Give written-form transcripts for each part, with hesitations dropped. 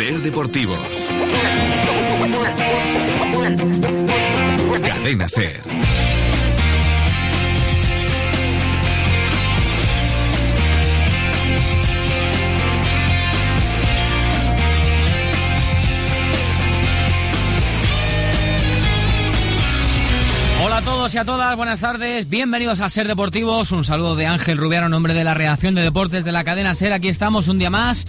Ser Deportivos. Cadena Ser. Hola a todos y a todas, buenas tardes, bienvenidos a Ser Deportivos. Un saludo de Ángel Rubiaro en nombre de la redacción de deportes de la cadena Ser. Aquí estamos un día más,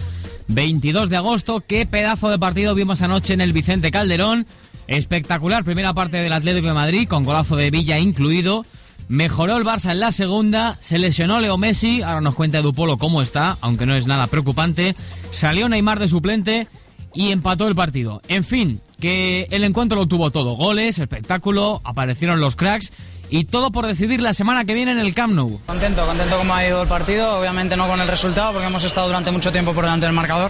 22 de agosto. Qué pedazo de partido vimos anoche en el Vicente Calderón. Espectacular primera parte del Atlético de Madrid, con golazo de Villa incluido. Mejoró el Barça en la segunda, se lesionó Leo Messi, ahora nos cuenta Edu Polo cómo está, aunque no es nada preocupante. Salió Neymar de suplente y empató el partido. En fin, que el encuentro lo tuvo todo. Goles, espectáculo, aparecieron los cracks y todo por decidir la semana que viene en el Camp Nou. Contento como ha ido el partido, obviamente no con el resultado porque hemos estado durante mucho tiempo por delante del marcador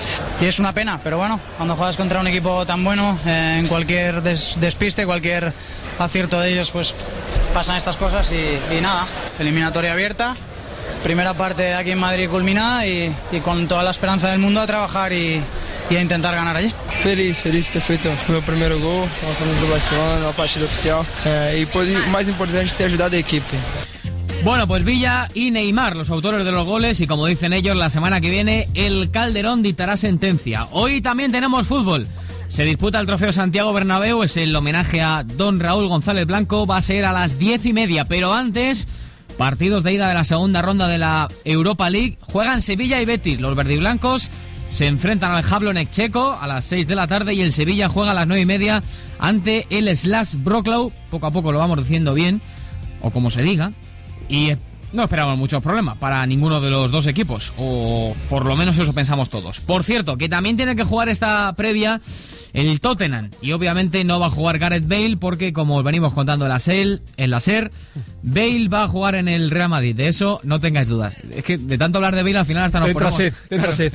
y es una pena, pero bueno, cuando juegas contra un equipo tan bueno, en cualquier despiste, cualquier acierto de ellos, pues pasan estas cosas y nada, eliminatoria abierta. Primera parte aquí en Madrid culminada y con toda la esperanza del mundo a trabajar y a intentar ganar allí. Feliz de ter feito o meu primeiro gol contra o Barcelona, na partida oficial y o más importante ter ayudado a equipe. Bueno, pues Villa y Neymar, los autores de los goles, y como dicen ellos, la semana que viene el Calderón dictará sentencia. Hoy también tenemos fútbol. Se disputa el Trofeo Santiago Bernabéu, es el homenaje a don Raúl González Blanco, va a ser a las 10:30, pero antes, partidos de ida de la segunda ronda de la Europa League. Juegan Sevilla y Betis, los verdiblancos se enfrentan al Jablonec checo a las 6 de la tarde y el Sevilla juega a las 9:30 ante el Slash Wrocław. Poco a poco lo vamos diciendo bien, o como se diga, y no esperamos muchos problemas para ninguno de los dos equipos, o por lo menos eso pensamos todos. Por cierto, que también tiene que jugar esta previa el Tottenham, y obviamente no va a jugar Gareth Bale porque, como os venimos contando en la SER, Bale va a jugar en el Real Madrid, de eso no tengáis dudas. Es que de tanto hablar de Bale al final hasta nos ponemos... Entra sed.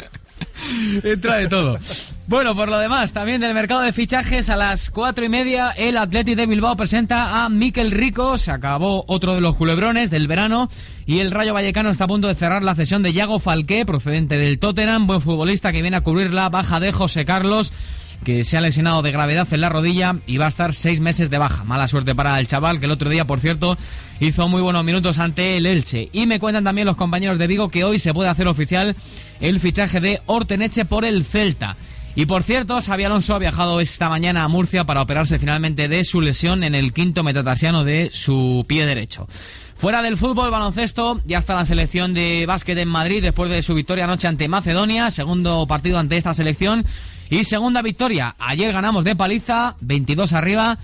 Entra de todo. Bueno, por lo demás, también del mercado de fichajes, a las 4:30 el Athletic de Bilbao presenta a Mikel Rico. Se acabó otro de los culebrones del verano y el Rayo Vallecano está a punto de cerrar la cesión de Yago Falqué, procedente del Tottenham, buen futbolista que viene a cubrir la baja de José Carlos, que se ha lesionado de gravedad en la rodilla y va a estar 6 meses de baja. Mala suerte para el chaval, que el otro día, por cierto, hizo muy buenos minutos ante el Elche. Y me cuentan también los compañeros de Vigo que hoy se puede hacer oficial el fichaje de Orteneche por el Celta. Y por cierto, Xabi Alonso ha viajado esta mañana a Murcia para operarse finalmente de su lesión en el quinto metatarsiano de su pie derecho. Fuera del fútbol, baloncesto, ya está la selección de básquet en Madrid después de su victoria anoche ante Macedonia, segundo partido ante esta selección y segunda victoria. Ayer ganamos de paliza, 22 arriba,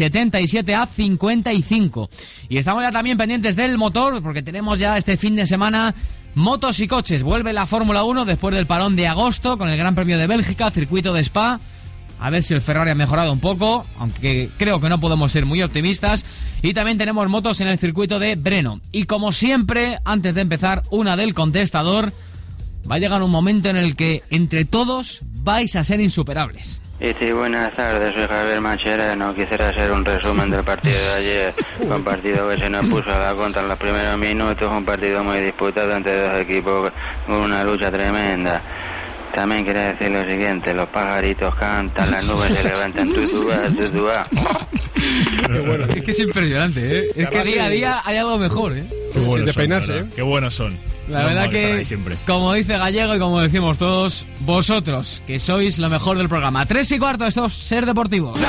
77-55. Y estamos ya también pendientes del motor, porque tenemos ya este fin de semana motos y coches. Vuelve la Fórmula 1 después del parón de agosto con el Gran Premio de Bélgica, circuito de Spa. A ver si el Ferrari ha mejorado un poco, aunque creo que no podemos ser muy optimistas. Y también tenemos motos en el circuito de Breno. Y como siempre, antes de empezar, una del contestador. Va a llegar un momento en el que entre todos vais a ser insuperables. Sí, buenas tardes, soy Javier Macherano. Quisiera hacer un resumen del partido de ayer. Fue un partido que se nos puso a la contra en los primeros minutos, un partido muy disputado entre dos equipos con una lucha tremenda. También quería decir lo siguiente, los pajaritos cantan, las nubes se levantan, tutubá. Bueno, es que es impresionante, ¿eh? Es que día a día hay algo mejor, ¿eh? Qué buenos son, peinarse, ¿eh? Qué buenos son. La verdad que, como dice Gallego y como decimos todos, vosotros, que sois lo mejor del programa. 3:15, esto es Ser Deportivos.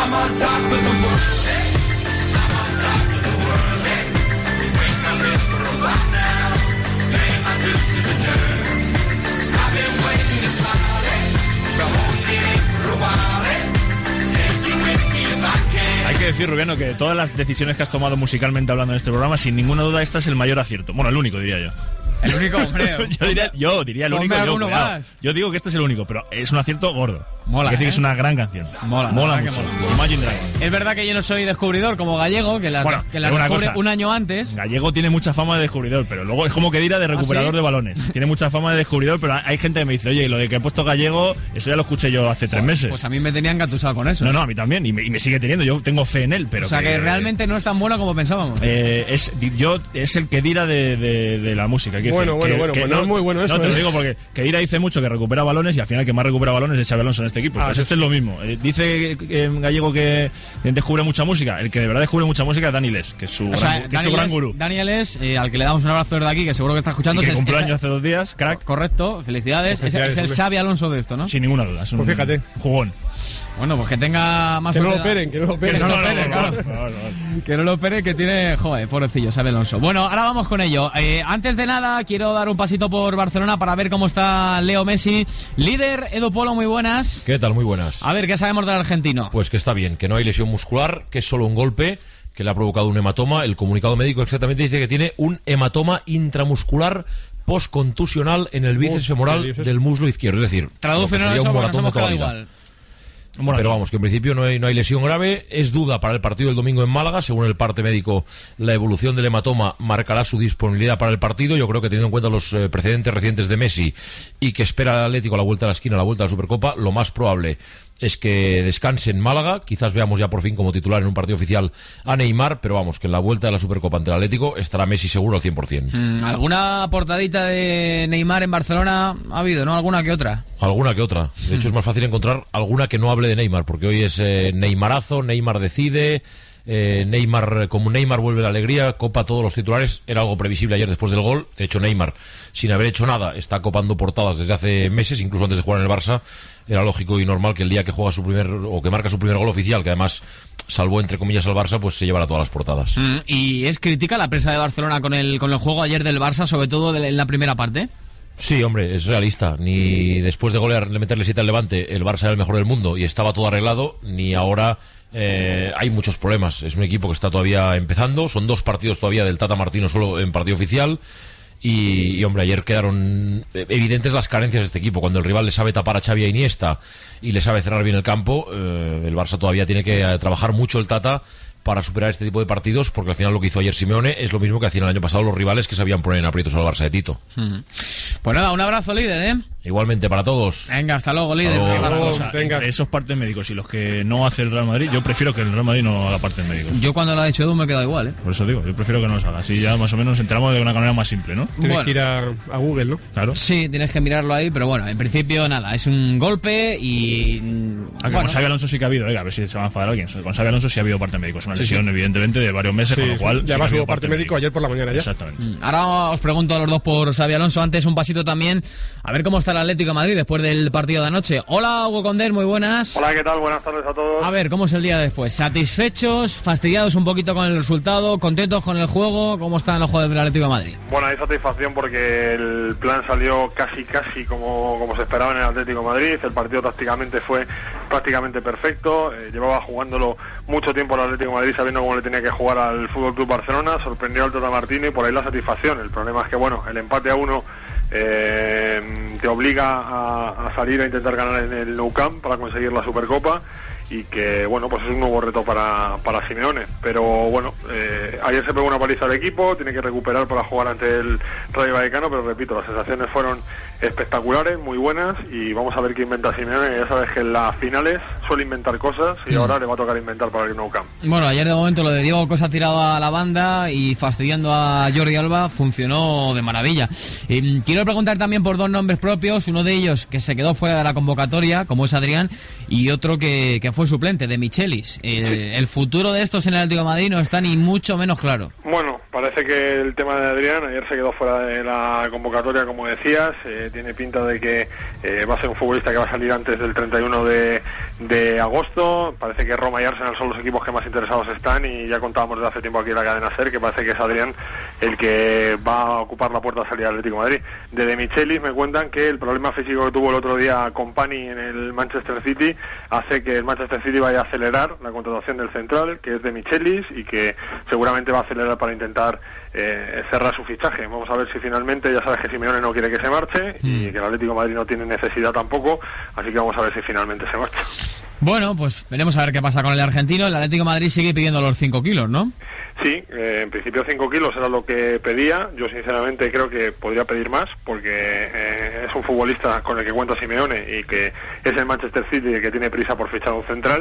Hay que decir, Rubiano, que de todas las decisiones que has tomado musicalmente hablando en este programa, sin ninguna duda esta es el mayor acierto. Bueno, el único, diría yo. El único, hombre. yo diría el único. Yo digo que este es el único, pero es un acierto gordo. Mola, hay que decir que es una gran canción. Mola mucho. Imagine Dragon. Es verdad que yo no soy descubridor como Gallego, que la descubre un año antes. Gallego tiene mucha fama de descubridor, pero luego es como que dirá de recuperador de balones. Tiene mucha fama de descubridor, pero hay gente que me dice, oye, lo de que he puesto Gallego, eso ya lo escuché yo hace 3 meses. Pues a mí me tenían engatusado con eso. No, a mí también, y me sigue teniendo. Yo tengo fe en él, pero o sea, que realmente no es tan bueno como pensábamos. Es el que dirá de la música. Bueno, pues no es muy bueno eso. No, te lo digo porque Keira dice mucho que recupera balones y al final el que más recupera balones es Xabi Alonso en este equipo. Pues este es lo mismo. Dice Gallego que descubre mucha música. El que de verdad descubre mucha música es Dani Les, que es su gran gurú. Dani Les, al que le damos un abrazo desde aquí, que seguro que está escuchando. Y que cumpleaños hace 2 días, crack. Correcto, felicidades. Es el Xabi Alonso de esto, ¿no? Sin ninguna duda. Es un fíjate. Jugón. Bueno, pues que tenga más... Que no lo operen. Que no lo operen, que tiene... Joder, pobrecillo, Xabi Alonso. Bueno, ahora vamos con ello. Antes de nada, quiero dar un pasito por Barcelona para ver cómo está Leo Messi. Líder, Edu Polo, muy buenas. ¿Qué tal? Muy buenas. A ver, ¿qué sabemos del argentino? Pues que está bien, que no hay lesión muscular, que es solo un golpe, que le ha provocado un hematoma. El comunicado médico exactamente dice que tiene un hematoma intramuscular postcontusional en el bíceps femoral del muslo izquierdo. Es decir, tradúcenos eso porque nos hemos quedado igual. Pero vamos, que en principio no hay lesión grave. Es duda para el partido del domingo en Málaga. Según el parte médico, la evolución del hematoma marcará su disponibilidad para el partido. Yo creo que teniendo en cuenta los precedentes recientes de Messi y que espera al Atlético a la vuelta de la esquina, a la vuelta de la Supercopa, lo más probable es que descanse en Málaga. Quizás veamos ya por fin como titular en un partido oficial a Neymar, pero vamos, que en la vuelta de la Supercopa ante el Atlético estará Messi seguro al 100%. ¿Alguna portadita de Neymar en Barcelona ha habido, no? ¿Alguna que otra? Alguna que otra. De hecho, es más fácil encontrar alguna que no hable de Neymar, porque hoy es Neymarazo, Neymar decide... Neymar, como Neymar vuelve la alegría, copa todos los titulares. Era algo previsible ayer después del gol. De hecho, Neymar, sin haber hecho nada, está copando portadas desde hace meses, incluso antes de jugar en el Barça. Era lógico y normal que el día que juega que marca su primer gol oficial, que además salvó entre comillas al Barça, pues se llevará todas las portadas. ¿Y es crítica la prensa de Barcelona con el juego ayer del Barça, sobre todo en la primera parte? Sí, hombre, es realista. Ni después de golear, de meterle 7 al Levante, el Barça era el mejor del mundo y estaba todo arreglado, ni ahora hay muchos problemas. Es un equipo que está todavía empezando. Son 2 partidos todavía del Tata Martino solo en partido oficial. Y hombre, ayer quedaron evidentes las carencias de este equipo. Cuando el rival le sabe tapar a Xavi e Iniesta y le sabe cerrar bien el campo, el Barça todavía tiene que trabajar mucho el Tata para superar este tipo de partidos, porque al final lo que hizo ayer Simeone es lo mismo que hacían el año pasado los rivales que sabían poner en aprietos al Barça de Tito. Pues nada, un abrazo, líder, Igualmente para todos. Venga, hasta luego, líder. Venga. Esos partes médicos y los que no hace el Real Madrid, yo prefiero que el Real Madrid no haga partes médicos. Yo cuando lo ha hecho Edu me he quedado igual, Por eso digo, yo prefiero que no los haga. Así ya más o menos nos enteramos de una manera más simple, ¿no? Tienes que ir a Google, ¿no? Claro. Sí, tienes que mirarlo ahí, pero bueno, en principio nada, es un golpe y... Con Xabi Alonso sí que ha habido, a ver si se va a enfadar alguien. Con Xabi Alonso sí ha habido parte médico, es una lesión evidentemente de varios meses, con lo cual... Ya además hubo parte médico ayer por la mañana ya. Exactamente. Ahora os pregunto a los dos por Xabi Alonso, antes un pasito también, a ver cómo está el Atlético de Madrid después del partido de anoche. Hola, Hugo Condés, muy buenas. Hola, ¿qué tal? Buenas tardes a todos. A ver, ¿cómo es el día después? ¿Satisfechos, fastidiados un poquito con el resultado, contentos con el juego? ¿Cómo están los jugadores del Atlético de Madrid? Bueno, hay satisfacción porque el plan salió casi como se esperaba en el Atlético de Madrid. El partido tácticamente fue prácticamente perfecto. Llevaba jugándolo mucho tiempo el Atlético de Madrid sabiendo cómo le tenía que jugar al FC Barcelona. Sorprendió al Tata Martino y por ahí la satisfacción. El problema es que, bueno, el empate a 1 te obliga a salir a intentar ganar en el Nou Camp para conseguir la Supercopa y que, bueno, pues es un nuevo reto para Simeone, pero bueno, ayer se pegó una paliza al equipo, tiene que recuperar para jugar ante el Rayo Vallecano, pero repito, las sensaciones fueron espectaculares, muy buenas, y vamos a ver qué inventa Simeone. Ya sabes que en las finales suele inventar cosas y ahora le va a tocar inventar para el Nou Camp. Bueno, ayer de momento lo de Diego Costa tirado a la banda y fastidiando a Jordi Alba funcionó de maravilla. Quiero preguntar también por 2 nombres propios, uno de ellos que se quedó fuera de la convocatoria, como es Adrián, y otro que fue suplente, de Michelis. El futuro de estos en el Atlético de Madrid no está ni mucho menos claro. Bueno, parece que el tema de Adrián ayer se quedó fuera de la convocatoria, como decías. Tiene pinta de que va a ser un futbolista que va a salir antes del 31 de agosto. Parece que Roma y Arsenal son los equipos que más interesados están, y ya contábamos desde hace tiempo aquí en la cadena SER que parece que es Adrián el que va a ocupar la puerta de salida del Atlético de Madrid. De Michelis me cuentan que el problema físico que tuvo el otro día Company en el Manchester City hace que el Manchester City vaya a acelerar la contratación del central, que es de Michelis, y que seguramente va a acelerar para intentar cerrar su fichaje. Vamos a ver si finalmente, ya sabes que Simeone no quiere que se marche y que el Atlético de Madrid no tiene necesidad tampoco, así que vamos a ver si finalmente se marcha. Bueno, pues veremos a ver qué pasa con el argentino. El Atlético de Madrid sigue pidiendo los 5 kilos, ¿no? Sí, en principio 5 kilos era lo que pedía. Yo sinceramente creo que podría pedir más, porque es un futbolista con el que cuenta Simeone y que es el Manchester City el que tiene prisa por fichar un central.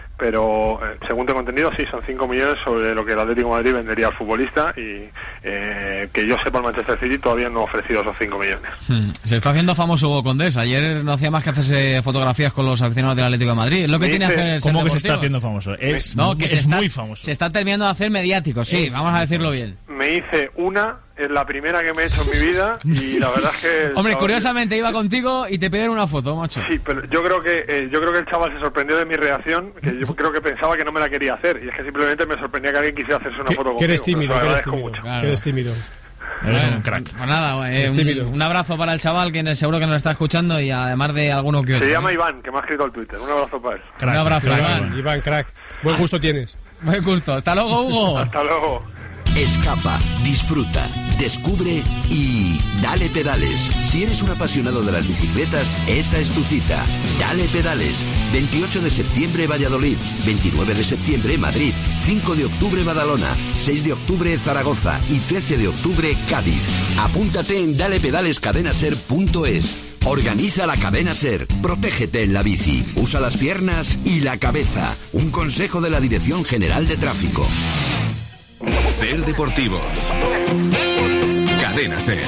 pero según tengo entendido, sí, son 5 millones sobre lo que el Atlético de Madrid vendería al futbolista y que yo sepa, el Manchester City todavía no ha ofrecido esos 5 millones. Se está haciendo famoso Hugo Condés. Ayer no hacía más que hacerse fotografías con los aficionados del Atlético de Madrid. Es lo que tiene que hacer. ¿Cómo que se está haciendo famoso? Es muy famoso. Se está terminando de hacer mediático, sí, vamos a decirlo bien. Me hice es la primera que me he hecho en mi vida y la verdad es que... Hombre, curiosamente iba contigo y te pidieron una foto, macho. Sí, pero yo creo que el chaval se sorprendió de mi reacción, que yo creo que pensaba que no me la quería hacer, y es que simplemente me sorprendía que alguien quisiera hacerse una foto conmigo. Que eres tímido, Claro. Que eres tímido. Eres un crack. Pues nada, un abrazo para el chaval, que seguro que nos está escuchando, y además de alguno que otro. Se llama Iván, que me ha escrito al Twitter. Un abrazo para él. Crack, un abrazo, Iván, crack. Buen gusto tienes. Buen gusto. Hasta luego, Hugo. Hasta luego. Escapa, disfruta, descubre y dale pedales. Si eres un apasionado de las bicicletas, esta es tu cita. Dale pedales. 28 de septiembre Valladolid, 29 de septiembre Madrid, 5 de octubre Badalona, 6 de octubre Zaragoza y 13 de octubre Cádiz. Apúntate en dalepedalescadenaser.es. Organiza la Cadena Ser. Protégete en la bici. Usa las piernas y la cabeza. Un consejo de la Dirección General de Tráfico. Ser Deportivos. Cadena Ser.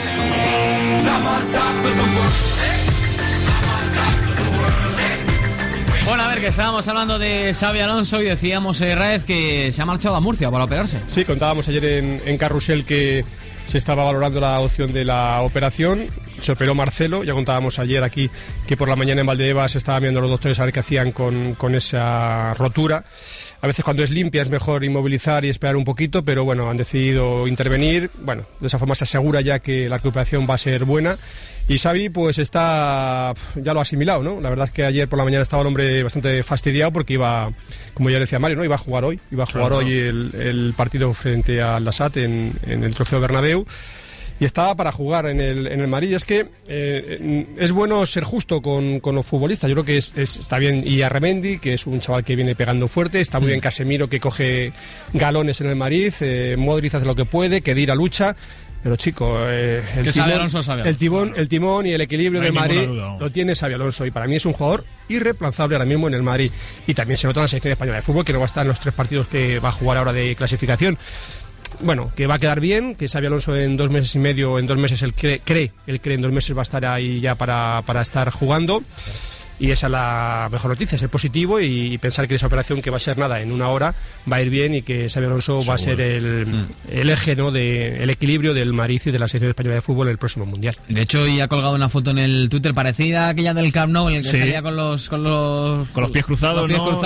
Bueno, a ver, que estábamos hablando de Xabi Alonso y decíamos, Raez, que se ha marchado a Murcia para operarse. Sí, contábamos ayer en Carrusel que se estaba valorando la opción de la operación. Se operó Marcelo, ya contábamos ayer aquí que por la mañana en Valdebebas se estaban viendo los doctores a ver qué hacían con esa rotura. A veces cuando es limpia es mejor inmovilizar y esperar un poquito, pero bueno, han decidido intervenir. Bueno, de esa forma se asegura ya que la recuperación va a ser buena. Y Xavi pues ya lo ha asimilado, ¿no? La verdad es que ayer por la mañana estaba el hombre bastante fastidiado porque iba, como ya decía Mario, ¿no? Iba a jugar hoy el partido frente al Lasat en el Trofeo Bernabéu. Y estaba para jugar en el Madrid. Es que es bueno ser justo con los futbolistas. Yo creo que está bien Iyarremendi, que es un chaval que viene pegando fuerte. Está muy bien Casemiro, que coge galones en el Madrid. Modric hace lo que puede, Khedira lucha. Pero chico, el timón y el equilibrio del Madrid lo tiene Xabi Alonso. Y para mí es un jugador irreemplazable ahora mismo en el Madrid. Y también se nota en la selección española de fútbol, que no va a estar en los 3 partidos que va a jugar ahora de clasificación. Bueno, que va a quedar bien, que Xabi Alonso en 2 meses y medio, en 2 meses él cree en 2 meses va a estar ahí ya para estar jugando. Y esa es la mejor noticia, ser positivo y pensar que esa operación, que va a ser nada, en 1 hora, va a ir bien y que Xabi Alonso va a ser el eje, ¿no?, el equilibrio del Madrid y de la selección española de fútbol en el próximo Mundial. De hecho, ya ha colgado una foto en el Twitter parecida a aquella del Camp Nou, en el que salía con los pies cruzados,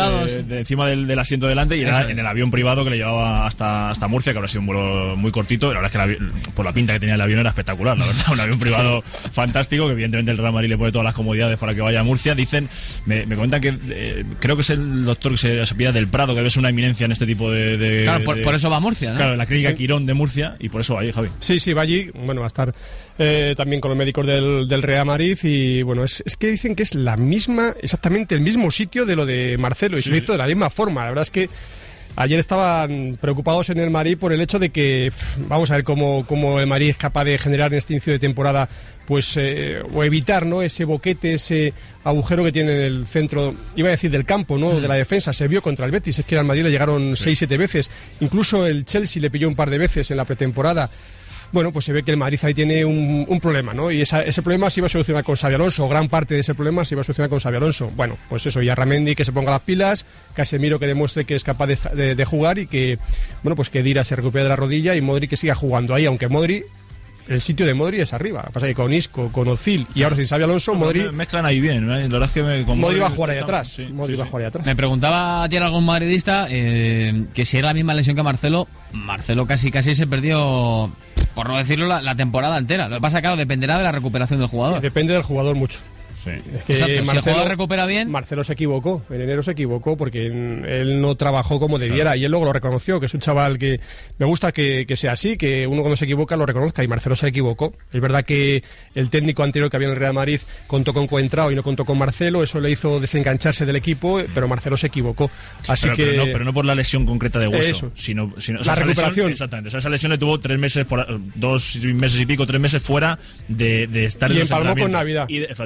de encima del asiento delante, y era en el avión privado que le llevaba hasta Murcia, que habrá sido un vuelo muy cortito. La verdad es que por la pinta que tenía el avión era espectacular, la verdad, un avión privado fantástico, que evidentemente el Real Madrid le pone todas las comodidades para que vaya a Murcia. Dicen, me comentan que creo que es el doctor que se apellida del Prado, que es una eminencia en este tipo de claro, por eso va a Murcia, ¿no? Claro, en la clínica Quirón de Murcia, y por eso va allí, Javi. Sí, va allí. Bueno, va a estar también con los médicos del Real Madrid. Y bueno, es que dicen que es exactamente el mismo sitio de lo de Marcelo, y se lo hizo de la misma forma. La verdad es que ayer estaban preocupados en el Madrid por el hecho de que vamos a ver cómo el Madrid es capaz de generar en este inicio de temporada, pues o evitar, ¿no?, ese boquete, ese agujero que tiene en el centro, iba a decir del campo, ¿no?, de la defensa. Se vio contra el Betis, es que al Madrid le llegaron 6-7 veces, incluso el Chelsea le pilló un par de veces en la pretemporada. Bueno, pues se ve que el Madrid ahí tiene un problema, ¿no? Y ese problema se iba a solucionar con Xabi Alonso, gran parte de ese problema se iba a solucionar con Xabi Alonso. Bueno, pues eso, y Iyarremendi que se ponga las pilas, Casemiro que demuestre que es capaz de jugar, y que, bueno, pues que Khedira se recupere de la rodilla y Modric que siga jugando ahí, aunque Modric, el sitio de Modric es arriba. Lo que pasa es que con Isco, con Ozil y ahora sin Xabi Alonso, Modric mezclan ahí bien, ¿no? La verdad es que Modric va a jugar ahí atrás. Modric va a jugar ahí atrás. Me preguntaba ayer algún madridista que si era la misma lesión que Marcelo casi se perdió, por no decirlo, la temporada entera. Lo que pasa, claro, dependerá de la recuperación del jugador. Depende del jugador mucho. Es que exacto, Marcelo, si el jugador recupera bien. Marcelo se equivocó, en enero se equivocó porque él no trabajó como debiera, y él luego lo reconoció, que es un chaval que me gusta que sea así, que uno cuando se equivoca lo reconozca, y Marcelo se equivocó. Es verdad que el técnico anterior que había en el Real Madrid contó con Coentrao y no contó con Marcelo, eso le hizo desengancharse del equipo, pero Marcelo se equivocó. Así pero no por la lesión concreta de hueso, sino la recuperación. Exactamente, o sea, esa lesión le tuvo 3 meses, 2 meses y pico, 3 meses fuera de estar y empalmó con Navidad. Exactamente.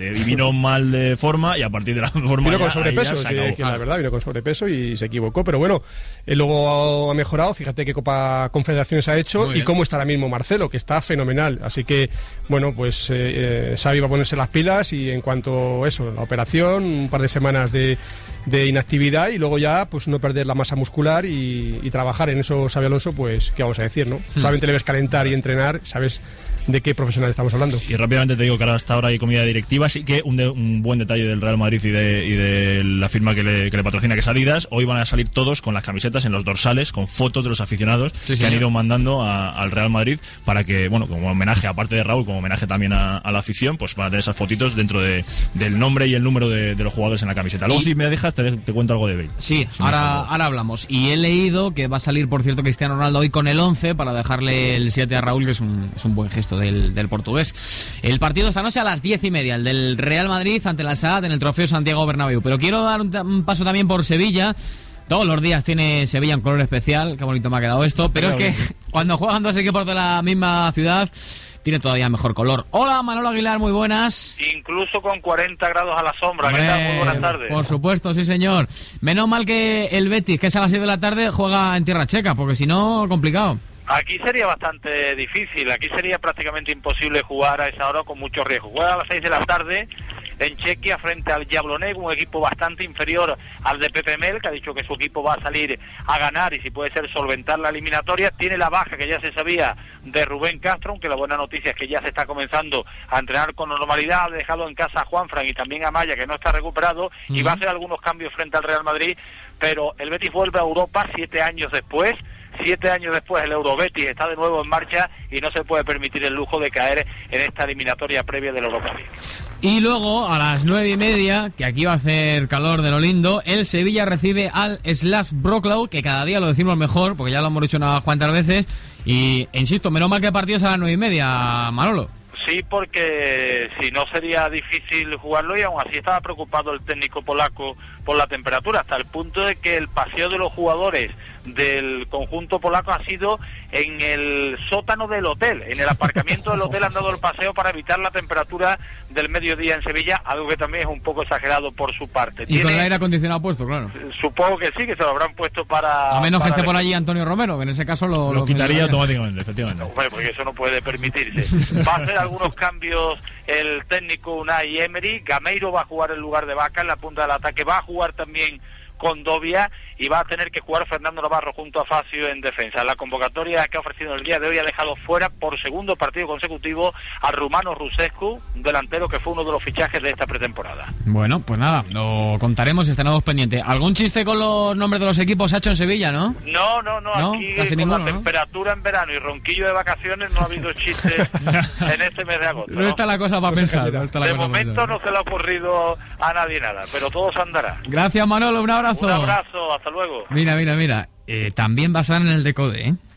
y vino mal de forma, y a partir de la forma vino con sobrepeso, que la verdad, vino con sobrepeso y se equivocó, pero bueno, él luego ha mejorado. Fíjate qué Copa Confederaciones ha hecho y cómo está ahora mismo Marcelo, que está fenomenal. Así que, bueno, pues Xavi va a ponerse las pilas, y en cuanto a eso, la operación, un par de semanas de inactividad, y luego ya pues no perder la masa muscular y trabajar en eso. Xabi Alonso, pues qué vamos a decir, ¿no? Solamente le ves calentar y entrenar, sabes de qué profesional estamos hablando. Y rápidamente te digo que ahora hasta ahora hay comida directiva, sí que un buen detalle del Real Madrid y de la firma que le patrocina, que es Adidas. Hoy van a salir todos con las camisetas en los dorsales, con fotos de los aficionados que han ido mandando al Real Madrid, para que, bueno, como homenaje, aparte de Raúl, como homenaje también a la afición, pues van a tener esas fotitos dentro del nombre y el número de los jugadores en la camiseta. Luego, si me dejas, te cuento algo de Bale. Sí, ahora hablamos. Y he leído que va a salir, por cierto, Cristiano Ronaldo hoy con el 11 para dejarle el 7 a Raúl, que es un buen gesto del portugués. El partido esta noche a las 10:30, el del Real Madrid ante la SAD en el Trofeo Santiago Bernabéu. Pero quiero dar un paso también por Sevilla. Todos los días tiene Sevilla un color especial. Qué bonito me ha quedado esto. Pero es que cuando juegan dos equipos de la misma ciudad, tiene todavía mejor color. Hola, Manolo Aguilar, muy buenas. Incluso con 40 grados a la sombra. ¿Qué tal? Muy buenas tardes. Por supuesto, sí señor. Menos mal que el Betis, que es a las 6 de la tarde, juega en tierra checa, porque si no, complicado. Aquí sería bastante difícil, aquí sería prácticamente imposible jugar a esa hora con mucho riesgo. Juega a las 6 de la tarde en Chequia frente al Jablonec, un equipo bastante inferior al de Pepe Mel, que ha dicho que su equipo va a salir a ganar y si puede ser solventar la eliminatoria. Tiene la baja que ya se sabía de Rubén Castro, aunque la buena noticia es que ya se está comenzando a entrenar con normalidad. Ha dejado en casa a Juanfran y también a Maya, que no está recuperado, y va a hacer algunos cambios frente al Real Madrid, pero el Betis vuelve a Europa 7 años después. 7 años después el Eurobetis está de nuevo en marcha y no se puede permitir el lujo de caer en esta eliminatoria previa del Europa League. Y luego a las 9:30, que aquí va a hacer calor de lo lindo, el Sevilla recibe al Slav Wrocław, que cada día lo decimos mejor, porque ya lo hemos dicho unas cuantas veces, y insisto, menos mal que el partido es a las 9:30, Manolo. Sí, porque si no sería difícil jugarlo, y aún así estaba preocupado el técnico polaco por la temperatura, hasta el punto de que el paseo de los jugadores del conjunto polaco ha sido en el sótano del hotel, en el aparcamiento del hotel han dado el paseo para evitar la temperatura del mediodía en Sevilla, algo que también es un poco exagerado por su parte. Y con el aire acondicionado puesto, claro. Supongo que sí, que se lo habrán puesto para... A menos que esté por allí Antonio Romero, que en ese caso lo quitaría automáticamente, efectivamente. No, bueno, porque eso no puede permitirse. Va a hacer algunos cambios el técnico Unai Emery. Gameiro va a jugar en lugar de Vaca en la punta del ataque, va a jugar también Condovia, y va a tener que jugar Fernando Navarro junto a Facio en defensa. La convocatoria que ha ofrecido el día de hoy ha dejado fuera por segundo partido consecutivo al rumano Rusescu, un delantero que fue uno de los fichajes de esta pretemporada. Bueno, pues nada, lo contaremos y estaremos pendientes. ¿Algún chiste con los nombres de los equipos ha hecho en Sevilla, no? No, aquí casi con ninguno, la temperatura en verano y ronquillo de vacaciones no ha habido chistes en este mes de agosto. No está la cosa para pensar. De momento no se le ha ocurrido a nadie nada, pero todo se andará. Gracias, Manolo, un abrazo. Un abrazo, hasta luego. Mira. También va a estar en el Decode, ¿eh?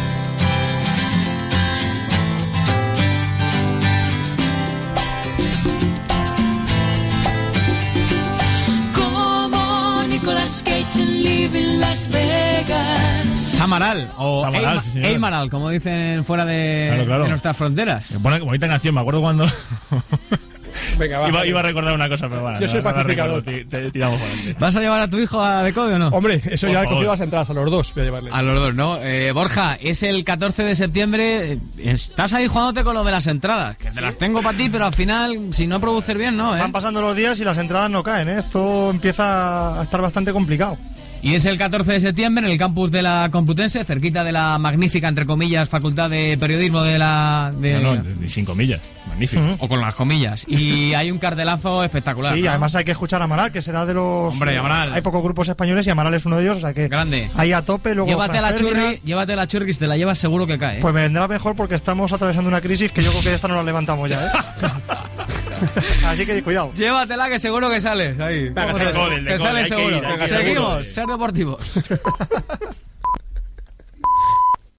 Como Nicolas Cage en Living Las Vegas. Samaral, o Eymaral, como dicen fuera de nuestras fronteras. Bueno, bonita canción, me acuerdo cuando... Venga, va, iba a recordar una cosa, pero bueno. Yo soy pacificador. Tiramos por adelante. ¿Vas a llevar a tu hijo a Decode o no? Hombre, eso por ya he cogido las entradas a los dos. Voy a llevarles. A los dos, ¿no? Borja, es el 14 de septiembre. Estás ahí jugándote con lo de las entradas. Que te las tengo para ti, pero al final, si no produces bien, no, ¿eh? Van pasando los días y las entradas no caen, ¿eh? Esto empieza a estar bastante complicado. Y es el 14 de septiembre en el campus de la Complutense, cerquita de la magnífica, entre comillas, Facultad de Periodismo de la... No, sin comillas, magnífico. O con las comillas. Y hay un cartelazo espectacular. Sí, ¿no? Además hay que escuchar a Amaral, que será de los... Hombre, Amaral. Hay pocos grupos españoles y Amaral es uno de ellos, o sea que... Grande. Ahí a tope, luego... Llévate la churri, que si te la llevas seguro que cae. Pues me vendrá mejor porque estamos atravesando una crisis que yo creo que esta no la levantamos ya, ¿eh? Así que cuidado. Llévatela que seguro que sales ahí. Que sales seguro. Seguimos, Ser Deportivos.